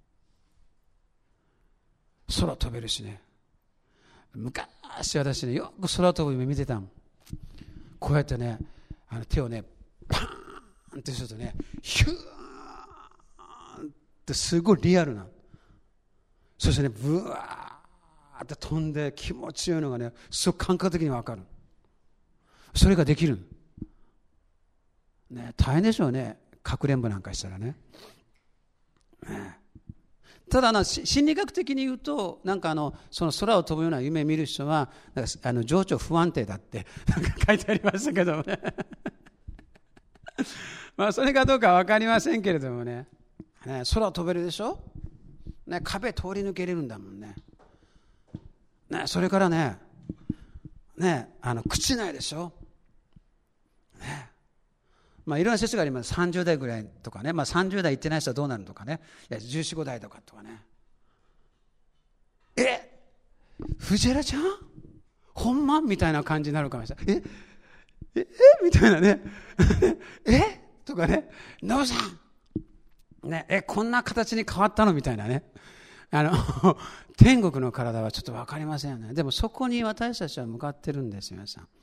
空飛べるしね。昔私ね、よく空飛ぶ夢見てたもん。こうやってね、手をねパーンってするとね、ヒューンってすごいリアルな、そしてねブワーって飛んで気持ちよいのがね、すごく感覚的に分かる。それができるね。大変でしょうね、かくれんぼなんかしたらね。ただ心理学的に言うと、なんかその空を飛ぶような夢を見る人はなんか情緒不安定だってなんか書いてありましたけどもねまあそれかどうかは分かりませんけれどもね、空を飛べるでしょ、ね、壁通り抜けれるんだもんね。それからね朽ちないでしょ、まあ、いろんな説があります。30代ぐらいとかね、まあ、30代行ってない人はどうなるとかね、いや14、15代とかとかね。藤原ちゃんほんまみたいな感じになるかもしれない。みたいなねとかね、ノブさんね、こんな形に変わったのみたいなね。天国の体はちょっと分かりませんよね。でもそこに私たちは向かってるんですよ皆さん。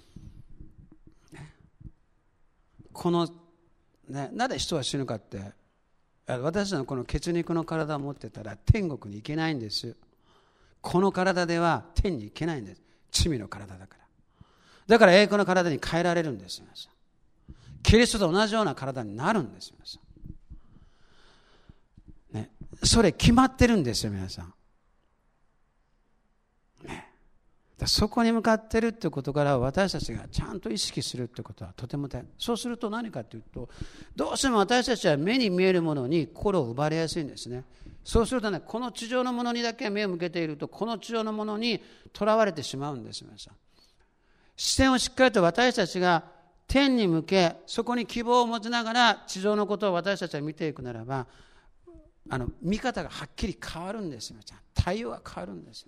このね、なぜ人は死ぬかって、私のこの血肉の体を持ってたら天国に行けないんです。この体では天に行けないんです。罪の体だから。だから栄光の体に変えられるんです皆さん。キリストと同じような体になるんです皆さん、ね、それ決まってるんですよ皆さん、ね、そこに向かってるっていうことから私たちがちゃんと意識するってことはとても大変。そうすると何かというと、どうしても私たちは目に見えるものに心を奪われやすいんですね。そうするとね、この地上のものにだけ目を向けていると、この地上のものにとらわれてしまうんです皆さん。視線をしっかりと私たちが天に向け、そこに希望を持ちながら地上のことを私たちは見ていくならば、見方がはっきり変わるんですよ。対応が変わるんですよ。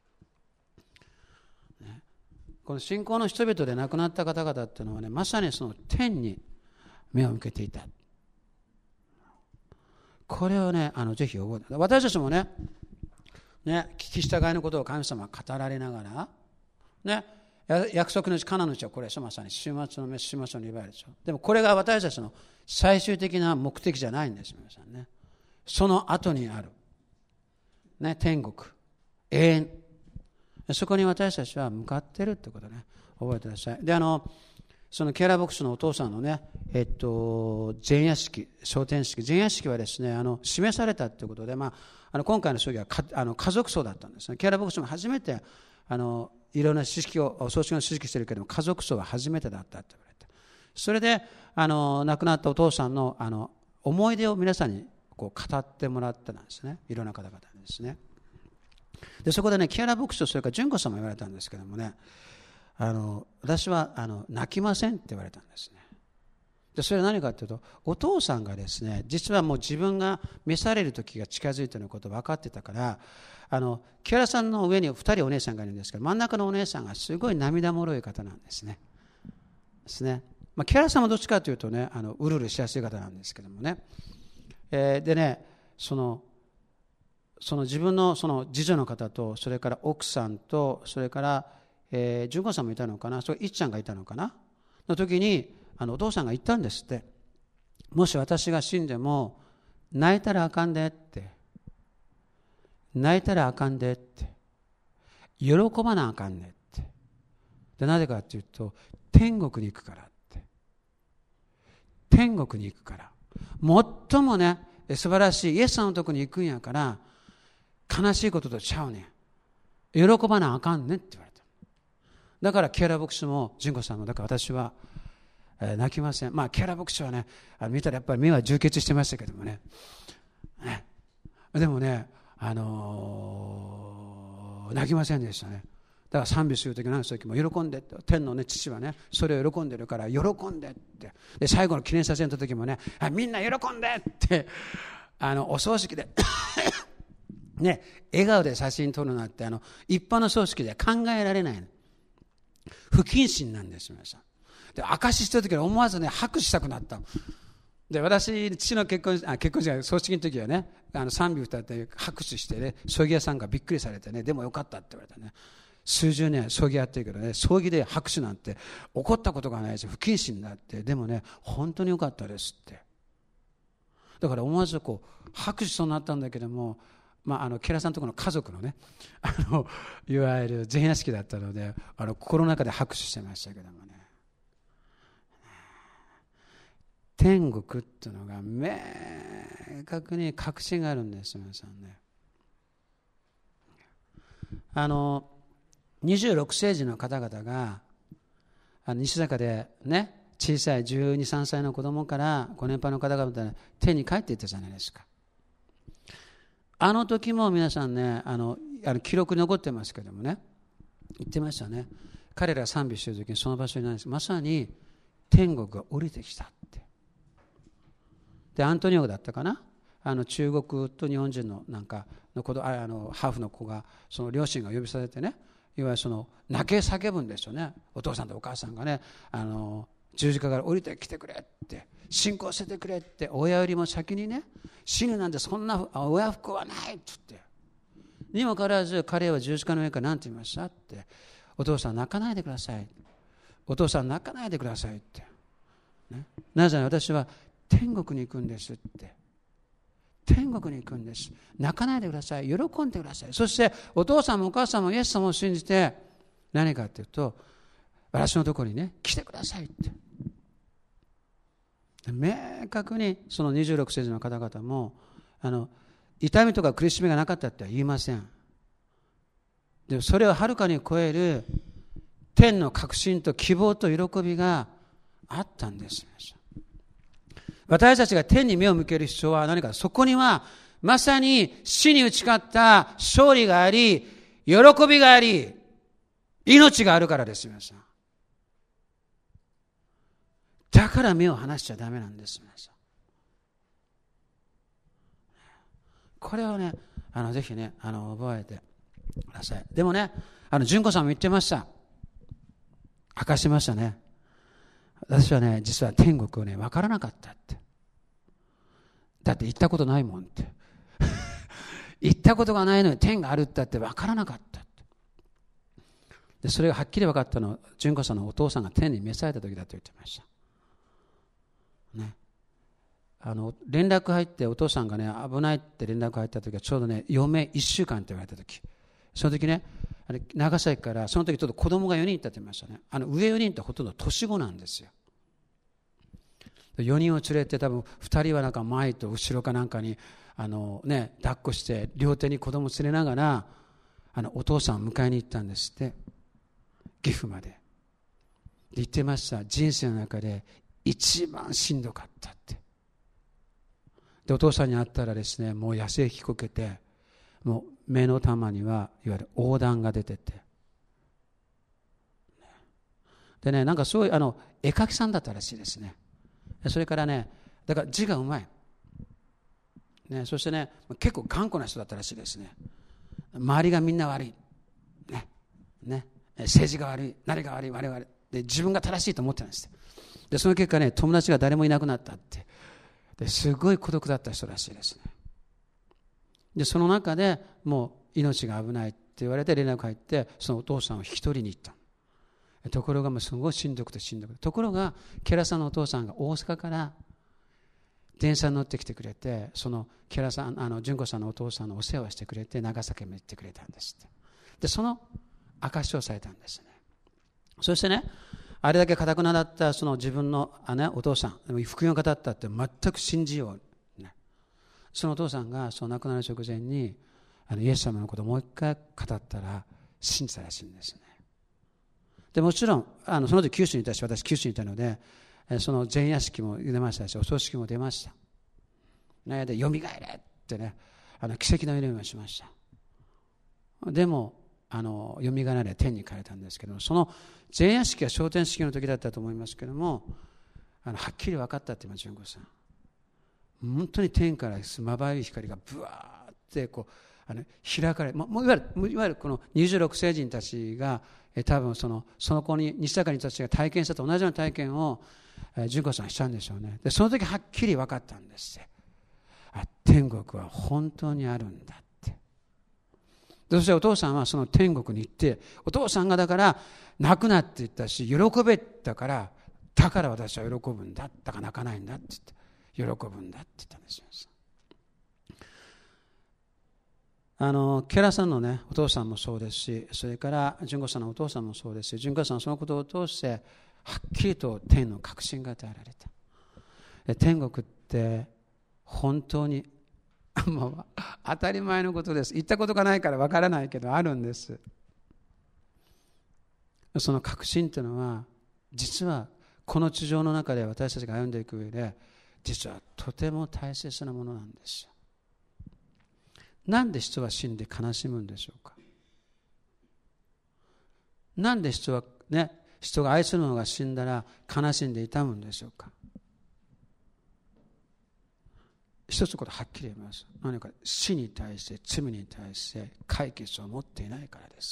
この信仰の人々で亡くなった方々っていうのはね、まさにその天に目を向けていた。これをね、ぜひ覚えて、私たちもね、聞き従いのことを神様は語られながら、ね、約束の地、カナンの地はこれでしょ、まさに週末の飯、週末のリバイルでしょ。でもこれが私たちの最終的な目的じゃないんです皆さんね。その後にある、ね、天国、永遠、そこに私たちは向かっているということね、覚えてください。でそのケーラ牧師のお父さんのね、前夜式、昇天式、前夜式はですね、示されたということで、今回の葬儀は家族葬だったんですね。ケーラ牧師も初めていろんな葬式の知識してるけれども、家族葬は初めてだったと言われて、それで亡くなったお父さんの思い出を皆さんにこう語ってもらったんですね、いろんな方々にですね。でそこでね、ケーラ牧師とそれから純子さんも言われたんですけどもね、私は泣きませんって言われたんですね。でそれは何かというと、お父さんがですね、実はもう自分が召される時が近づいていることを分かってたから、ケーラさんの上に2人お姉さんがいるんですけど、真ん中のお姉さんがすごい涙もろい方なんですね。ケーラさんもどっちかというとね、うるうるしやすい方なんですけどもね、でね、その自分のその次女の方と、それから奥さんと、それから、 純子さんもいたのかな、それいっちゃんがいたのかなの時にお父さんが言ったんですって。もし私が死んでも泣いたらあかんでって、泣いたらあかんでって、喜ばなあかんねって。でなぜかっていうと、天国に行くからって。天国に行くから。最もね素晴らしいイエスさんのとこに行くんやから、悲しいこととちゃうねん、喜ばなあかんねって言われた。だからケアラ牧師も純子さんも、だから私は泣きません。ケアラ牧師はね、見たらやっぱり目は充血してましたけどもね、でもね、泣きませんでしたね。だから賛美するとき何するときも喜んでって、天のね父はねそれを喜んでるから喜んでって、で最後の記念撮影の時もね、みんな喜んでってお葬式でね、笑顔で写真撮るなんて一般の葬式では考えられない、不謹慎なんですよ。で証ししてる時に思わずね拍手したくなった。で私父の結婚式葬式の時はね、賛美歌って拍手してね、葬儀屋さんがびっくりされてね、でもよかったって言われたね。数十年葬儀やってるけどね、葬儀で拍手なんて起こったことがないし不謹慎だって、でもね本当によかったですって。だから思わずこう拍手しそうになったんだけども、ケラさんのところの家族のねいわゆる前夜式だったので心の中で拍手してましたけどもね、天国っていうのが明確に確信があるんです皆さんね。26世紀の方々が西坂でね、小さい12、13歳の子供からご年配の方々が天に帰っていったじゃないですか。あの時も皆さんね、記録に残ってますけどもね、言ってましたね。彼らが賛美している時にその場所にないんです。まさに天国が降りてきたって。でアントニオだったかな、中国と日本人のなんかの子ハーフの子が、その両親が呼びされてね、いわゆるその泣け叫ぶんですよね。お父さんとお母さんがね、十字架から降りてきてくれって、信仰しててくれって、親よりも先にね死ぬなんてそんな親不幸はないって言って、にもかかわらず彼は十字架の上から何て言いましたって、お父さん泣かないでください、お父さん泣かないでくださいって、ね、なぜなら私は天国に行くんですって、天国に行くんです、泣かないでください、喜んでください。そしてお父さんもお母さんもイエス様を信じて何かっていうと、私のところにね来てくださいって、明確にその26世紀の方々も痛みとか苦しみがなかったっては言いません。でもそれをはるかに超える天の確信と希望と喜びがあったんです。私たちが天に目を向ける必要は何か、そこにはまさに死に打ち勝った勝利があり、喜びがあり、命があるからです。皆さん、だから目を離しちゃダメなんです。皆さん、これをねぜひね覚えてください。でもね純子さんも言ってました、明かしましたね。私はね実は天国をね分からなかったって、だって行ったことないもんって行ったことがないのに天があるって分からなかったって。でそれがはっきり分かったのは純子さんのお父さんが天に召された時だと言ってましたね。連絡入ってお父さんがね危ないって連絡入った時はちょうどね余命1週間って言われた時、その時ね長崎からその時ちょっと子供が4人いたって言いましたね。上4人ってほとんど年子なんですよ。4人を連れて多分2人はなんか前と後ろかなんかに抱っこして両手に子供連れながらお父さんを迎えに行ったんですって、岐阜まで。言ってました、人生の中で一番しんどかったって。でお父さんに会ったらですね、もう痩せきこけて、もう目の玉にはいわゆる黄疸が出てて、でねなんかすごい絵描きさんだったらしいですね。それからねだから字がうまい、ね、そしてね結構頑固な人だったらしいですね。周りがみんな悪い、政治が悪い、何が悪い、我々で自分が正しいと思ってないんです。でその結果ね友達が誰もいなくなったって、ですごい孤独だった人らしいですね。でその中でもう命が危ないって言われて連絡入って、そのお父さんを引き取りに行った。 ところがもうすごいしんどくてしんどくて、ところがケラさんのお父さんが大阪から電車に乗ってきてくれて、そのケラさん、純子さんのお父さんのお世話をしてくれて、長崎まで行ってくれたんですって。でその証しをされたんですね。そしてね、あれだけ堅くなだったその自分の、お父さん、福音を語ったって全く信じよう、ね、そのお父さんがその亡くなる直前にイエス様のことをもう一回語ったら信じたらしいんですね。でもちろんその時九州にいたし、私九州にいたので、その前夜式も出ましたし、お葬式も出ました、ね、でよみがえれってね、奇跡の祈りをしました。でもよみがえられ天に帰れたんですけども、その前夜式は昇天式の時だったと思いますけども、はっきり分かったって言います、純子さん。本当に天からまばゆい光がブワーってこう開かれ、いわゆるこの26星人たちが多分その子に西高にたちが体験したと同じような体験を純子さんしたんでしょうね。でその時はっきり分かったんですって。天国は本当にあるんだって。そしてお父さんはその天国に行って、お父さんがだから泣くなって言ったし、喜べたから、だから私は喜ぶんだ、だから泣かないんだって言って、喜ぶんだって言ったんですよ。ケラさんのねお父さんもそうですし、それから純子さんのお父さんもそうですし、純子さんはそのことを通してはっきりと天の確信が与えられた。天国って本当にもう当たり前のことです。行ったことがないからわからないけどあるんです。その確信というのは実はこの地上の中で私たちが歩んでいく上で実はとても大切なものなんですよ。なんで人は死んで悲しむんでしょうか。なんで人が愛する者が死んだら悲しんで痛むんでしょうか。一つことはっきり言います。何か死に対して、罪に対して解決を持っていないからです。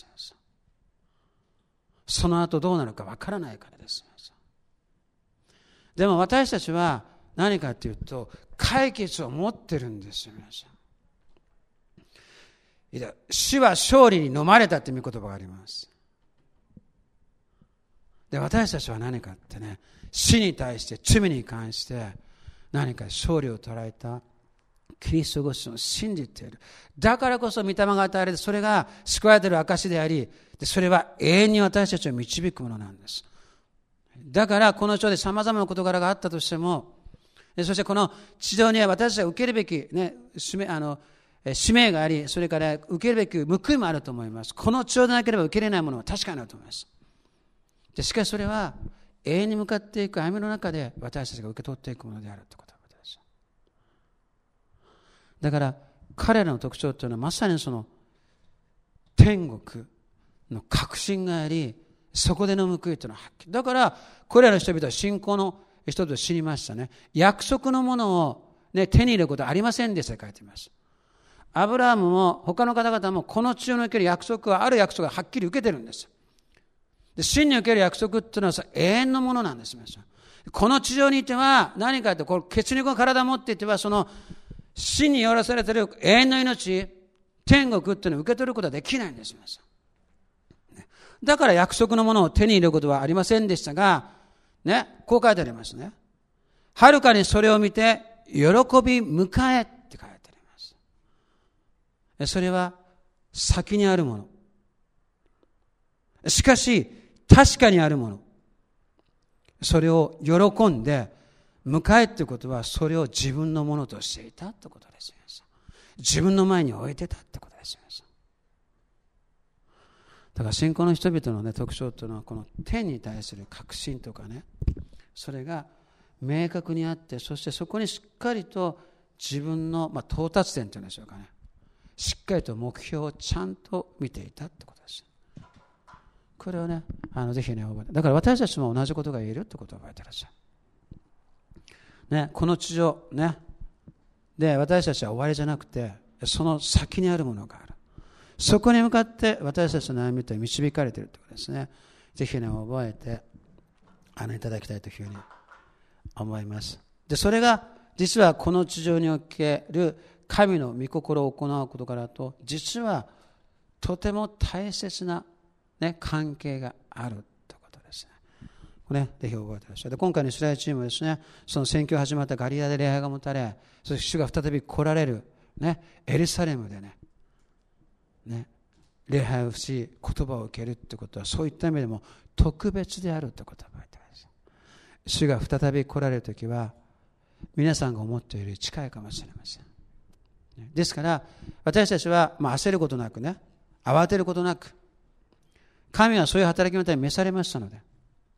その後どうなるかわからないからです。でも私たちは何かというと解決を持ってるんですよ。皆さん、死は勝利に飲まれたという言葉があります。で私たちは何かってね、死に対して罪に関して何か勝利を捉えたキリストご自身を信じている。だからこそ御霊が与えられて、それが救われている証であり、それは永遠に私たちを導くものなんです。だからこの地上で様々な事柄があったとしても、そしてこの地上には私たちが受けるべき、使命があり、それから受けるべき報いもあると思います。この地上でなければ受けれないものは確かにあると思います。しかしそれは永遠に向かっていく歩みの中で私たちが受け取っていくものであるということです。だから彼らの特徴というのはまさにその天国の確信があり、そこでの報いというのははっきり。だからこれらの人々は信仰の人と知りましたね。約束のものを、手に入れることはありませんでしたと書いています。アブラハムも他の方々もこの地上における約束はある約束がはっきり受けてるんです。で真における約束っていうのは永遠のものなんです。この地上にいては何かとこの血肉の体を持っていてはその死によらされている永遠の命、天国っていうのを受け取ることはできないんです。だから約束のものを手に入れることはありませんでしたが、こう書いてありますね。はるかにそれを見て喜び迎えって書いてあります。それは先にあるもの。しかし確かにあるもの。それを喜んで迎えってことはそれを自分のものとしていたってことです。自分の前に置いてたってことです。だから信仰の人々の、特徴というのはこの天に対する確信とかそれが明確にあって、そしてそこにしっかりと自分の、到達点というんでしょうかね、しっかりと目標をちゃんと見ていたってことです。これをぜひ覚えて、だから私たちも同じことが言えるってことを覚えてらっしゃる。この地上で私たちは終わりじゃなくて、その先にあるものがある。そこに向かって私たちの悩みと導かれているということですね。ぜひ覚えていただきたいというふうに思います。でそれが実はこの地上における神の御心を行うことからと、実はとても大切な、関係があるということでね、ぜひ覚えてらっしゃる。今回のイスラエルチームはですね、その宣教始まったガリラで礼拝が持たれ、そして主が再び来られる、ね、エルサレムでね、礼拝をし、言葉を受けるということは、そういった意味でも特別であるということを覚えてください。主が再び来られるときは、皆さんが思っているより近いかもしれません。ですから、私たちは、焦ることなくね、慌てることなく、神はそういう働きのために召されましたので、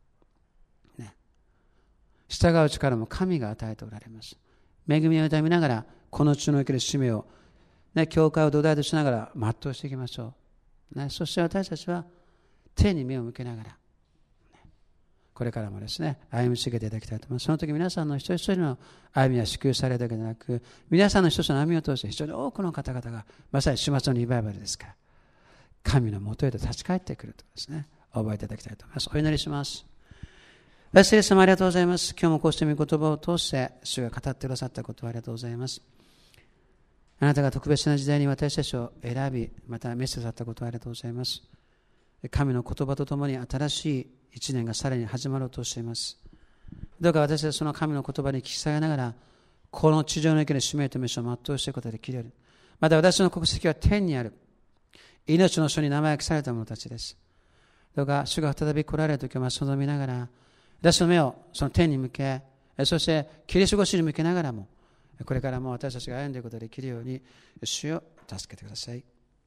従う力も神が与えておられます。恵みを痛みながら、この地における使命を、教会を土台としながら全うしていきましょう。そして私たちは天に目を向けながら、これからもですね、歩み続けていただきたいと思います。その時皆さんの一人一人の歩みは祝福されるだけでなく、皆さんの一つの歩みを通して非常に多くの方々が、まさに週末のリバイバルですから、神のもとへと立ち返ってくるとですね、覚えていただきたいと思います。お祈りします。聖霊様ありがとうございます。今日もこうして御言葉を通して主が語ってくださったことをありがとうございます。あなたが特別な時代に私たちを選び、また召せさったことをありがとうございます。神の言葉とともに新しい一年がさらに始まろうとしています。どうか私たちその神の言葉に聞き下げながら、この地上における使命とミッションを全うしていくことができるように。また私の国籍は天にある。命の書に名前が記された者たちです。どうか主が再び来られるときを待ち望みながら、私の目をその天に向け、そしてキリスト越しに向けながらも、これからも私たちが歩んでいくことができるように、主を助けてください。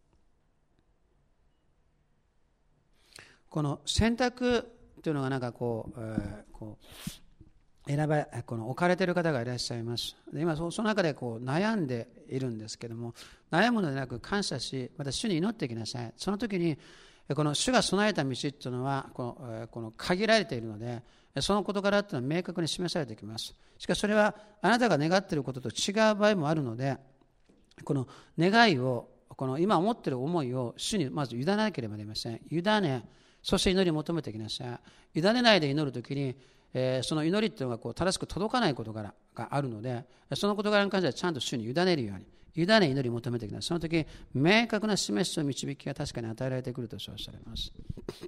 この選択というのがこの置かれている方がいらっしゃいます。で今その中で悩んでいるんですけども、悩むのでなく感謝し、また主に祈っていきなさい。その時にこの主が備えた道というのはこの限られているので、その事柄というのは明確に示されてきます。しかしそれはあなたが願っていることと違う場合もあるので、この願いを、この今思っている思いを主にまず委ねなければなりません。委ね、そして祈りを求めていきなさい。委ねないで祈るときに、その祈りというのが正しく届かない事柄があるので、その事柄に関してはちゃんと主に委ねるように、委ね祈りを求めていきなさい。その時明確な示しと導きが確かに与えられてくると称されます。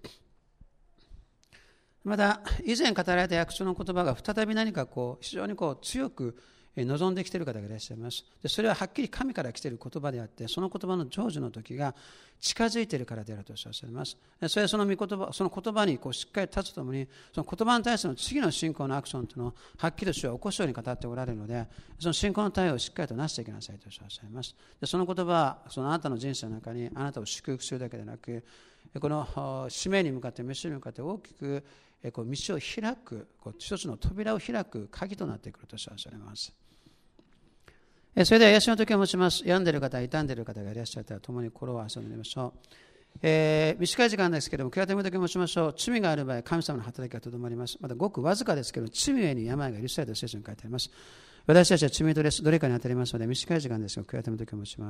また以前語られた約束の言葉が再び何か非常に強く望んできている方がいらっしゃいます。でそれははっきり神から来ている言葉であって、その言葉の成就の時が近づいているからであると称されます。それはその言葉にしっかり立つとともに、その言葉に対しての次の信仰のアクションというのをはっきりと主は起こすように語っておられるので、その信仰の対応をしっかりとなしていきなさいと称されます。でその言葉はあなたの人生の中にあなたを祝福するだけでなく、この使命に向かって、飯に向かって大きく道を開く、一つの扉を開く鍵となってくると称されます。それでは癒しの時を持ちます。病んでいる方、傷んでいる方がいらっしゃったら共に心を合わせてみましょう。短い時間ですけれども、悔やみの時を持ちましょう。罪がある場合、神様の働きがとどまります。またごくわずかですけれども、罪ゆえに病が許された聖書に書いてあります。私たちは罪人です。どれかに当たりますので、短い時間ですが、悔やみの時を持ちます。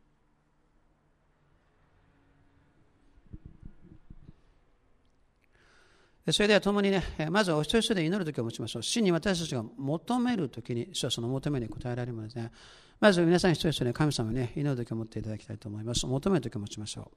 それでは共にまずはお一人一人で祈る時を持ちましょう。真に私たちが求める時に主はその求めに応えられるので、まず皆さん一人一人で神様に祈る時を持っていただきたいと思います。求める時を持ちましょう。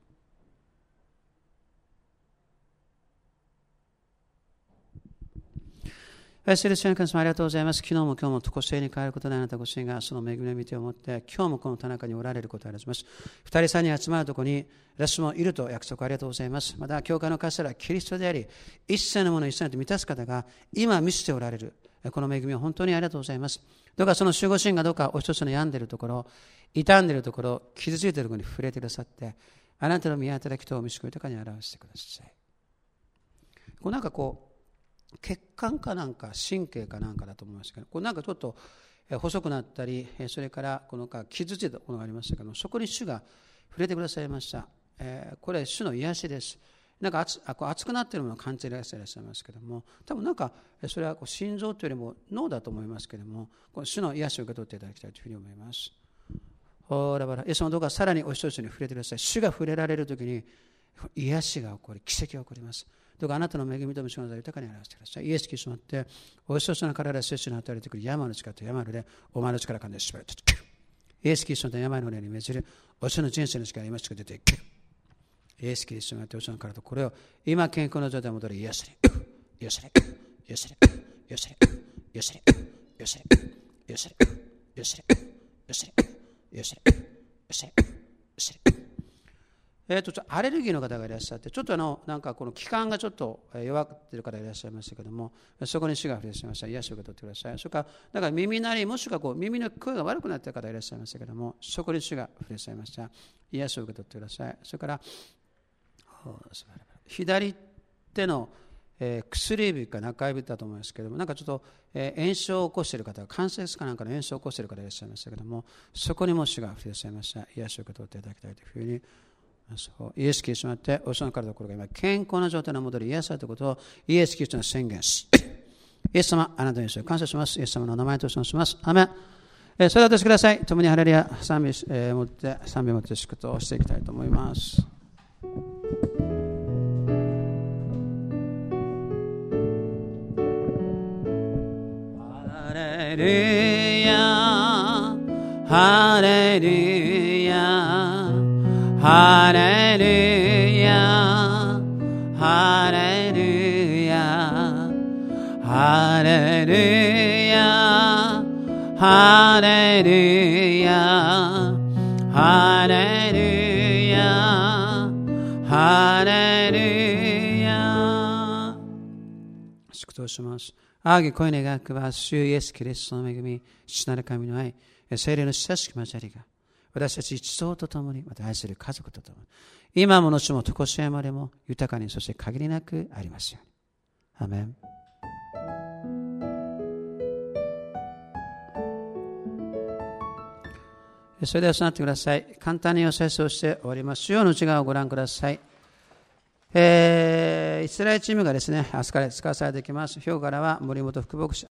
愛する主の神様、ありがとうございます。昨日も今日も常しえに変わることであなたご主人がその恵みの御手を持って今日もこの田中におられることをあります。二人三人集まるところに私もいると約束ありがとうございます。また教会の頭はキリストであり、一切のものを一切と満たす方が今見せておられるこの恵みを本当にありがとうございます。どうかその守護神がどうかお一つの病んでいるところ、傷んでいるところ、傷ついているところに触れてくださって、あなたの宮働きとお見しこ豊かに表してください。なんか血管かなんか神経かなんかだと思いますけど、なんかちょっと細くなったり、それから傷ついたものがありましたけど、そこに主が触れてくださいました。これは主の癒しです。なんか熱くなっているものを感じていらっしゃいますけども、多分なんかそれは心臓というよりも脳だと思いますけども、この主の癒しを受け取っていただきたいというふうに思います。イエス様どうかさらにお一つに触れてください。主が触れられるときに癒しが起こり、奇跡が起こります。どうかあなたの恵みと召し物を豊かに表してください。イエス・キリストによってお一つの体で摂取に与えてくる山の力と山の霊、お前の力から縛られていく。イエス・キリストの山の霊に命じるお一つの人生の力が今しか出ていく。イエス・キリストによってお一つの体とこれを今健康の状態に戻り癒しによせれよせれよせれよせれよせれよせれよせれよせれよせれよせれよせれ。ちょっとアレルギーの方がいらっしゃって、ちょっとなんかこの気管がちょっと弱っている方がいらっしゃいましたけども、そこに主が触れてしまいました。癒しを受け取ってください。それからだから耳鳴り、もしくは耳の声が悪くなっている方がいらっしゃいましたけども、そこに主が触れてしまいました。癒しを受け取ってください。それから左手の薬指か中指だと思いますけれども、なんかちょっと炎症を起こしている方が、関節かなんかの炎症を起こしている方がいらっしゃいましたけども、そこにも主が触れてしまいました。癒しを受け取っていただきたいというふうに、イエス・キリストによっておその体の心が今健康な状態に戻り癒されたことをイエス・キリストに宣言し、イエス様、あなたに感謝します。イエス様の名前と称します。アメン。それではお立ちください。共にハレルヤ賛美持って祝祷をしていきたいと思います。ハレルヤハレルヤハレルヤハレルヤハレルヤハレルヤハレルヤハレルヤ。祝祷します。あげ声願くは主イエスキリストの恵み、父なる神の愛、聖霊の親しき交わりが私たち一同と共に、また愛する家族と共に、今も後も常しえまでも豊かに、そして限りなくありますように。アメン。それでは座ってください。簡単にお説明をして終わります。主要の内側をご覧ください。イスラエルチームがですね、明日から使わされていきます。今日からは森本副牧師